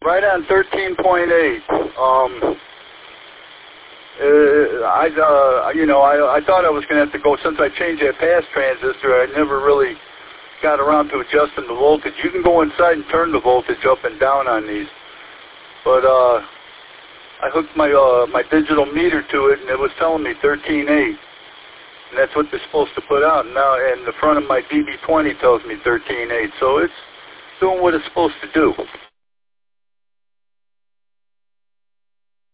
Right on 13.8. I thought I was going to have to go, since I changed that pass transistor, I never really got around to adjusting the voltage. You can go inside and turn the voltage up and down on these. But I hooked my digital meter to it, and it was telling me 13.8. And that's what they're supposed to put out. And the front of my DB20 tells me 13.8. So it's doing what it's supposed to do.